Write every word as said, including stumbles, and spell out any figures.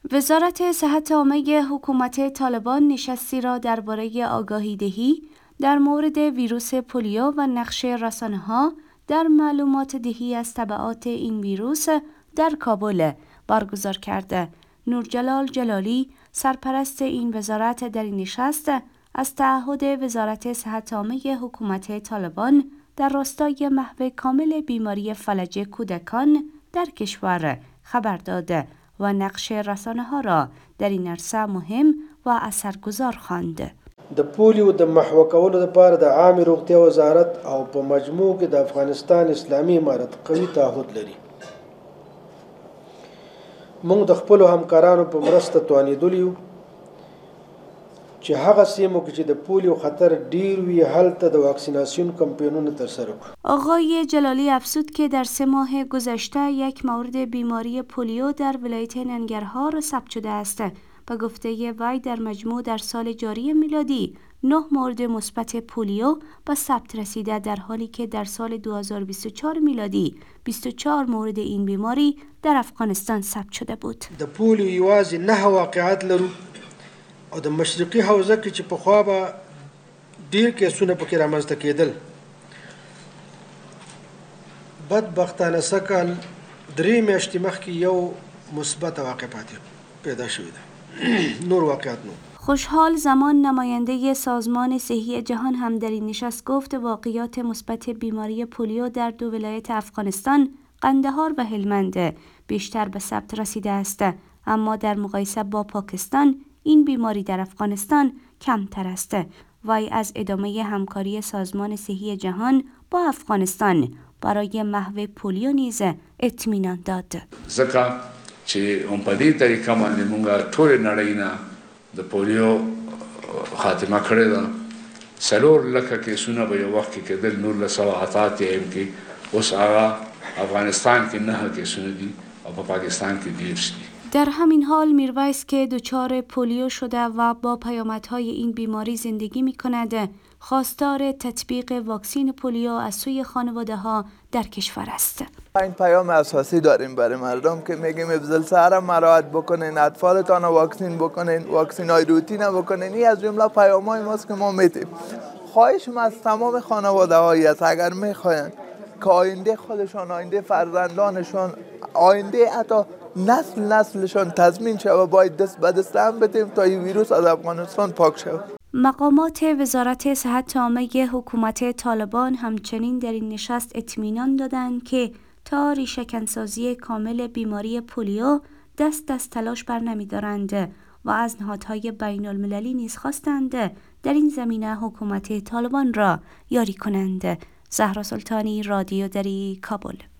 وزارت صحت عامه حکومت طالبان نشستی را درباره آگاهی دهی در مورد ویروس پولیو و نقش رسانه‌ها در معلومات دهی از تبعات این ویروس در کابل برگزار کرده. نورجلال جلالی سرپرست این وزارت در این نشست از تعهد وزارت صحت عامه حکومت طالبان در راستای محو کامل بیماری فلج کودکان در کشور خبر داده و نقش رسانه‌ها را در این عرصه مهم و اثرگذار خواند. د پولیو د محو کولو لپاره د عامه روغتیا وزارت او په مجموع کې د افغانستان اسلامي امارت قوي تعهد لري. موږ د خپل همکارانو په مرسته توانیدلی یو چې هغه سیمو کې چې د پولیو خطر ډیر وي هلته د واکسیناسیون کمپینونه ترسره کړو. آقای جلالی افزود که در سه ماه گذشته یک مورد بیماری پولیو در ولایت ننگرهار ثبت شده است. به گفته وی در مجموع در سال جاری میلادی نه مورد مثبت پولیو به ثبت رسیده، در حالی که در سال دو هزار و بیست و چهار میلادی بیست و چهار مورد این بیماری در افغانستان ثبت شده بود. د پولیو یوازې نه واقعات لرو او د مشرقي حوزه کې چې په خوا به ډیر کیسونه پکې رامنځته کېدل. بدبختانه سکل درې میاشتې مخکې یو مثبت واقع پاتې پیدا شوی ده. نور واقعات نو. خوشحال زمان نماینده سازمان صحی جهان هم در این نشست گفت واقعات مثبت بیماری پولیو در دو ولایت افغانستان قندهار و هلمند بیشتر به ثبت رسیده است، اما در مقایسه با پاکستان این بیماری در افغانستان کمتر است. وی از ادامه همکاری سازمان صحی جهان با افغانستان برای محو پولیو نیز اطمینان داد. زکه چې هم په دې طریقه باندې موږ ټول نړۍ نه د پولیو خاتمه کړې ده. څلور لکه کیسونه به یو وخت کې کېدل، نولس سوه اته اتیا کې اوس هغه افغانستان کې نه کیسونه دي او په پاکستان کې دېرش دي. در همین حال میرویس که دچار پولیو شده و با پیامدهای این بیماری زندگی می کند، خواستار تطبیق واکسین پولیو از سوی خانواده ها در کشور است. این پیام اساسی داریم برای مردم که میگیم افضل سهر مراعات بکنین، اطفالتان واکسین بکنین، واکسین های روتین بکنین. این از جمله پیام های ماست که ما میتیم. خواهشم از تمام خانواده هایی است اگر میخواین که آینده خودشان، آینده فرزندانشان، آینده حتی نسل نسلشان تضمین شود، باید دست به دست هم بدیم تا این ویروس از افغانستان پاک شود. مقامات وزارت صحت عامه حکومت طالبان همچنین در این نشست اطمینان دادند که تا ریشه‌کنسازی کامل بیماری پولیو دست از تلاش بر نمی‌دارند و از نهادهای بین المللی نیز خواستند در این زمینه حکومت طالبان را یاری کنند. زهرا سلطانی، رادیو دری، کابل.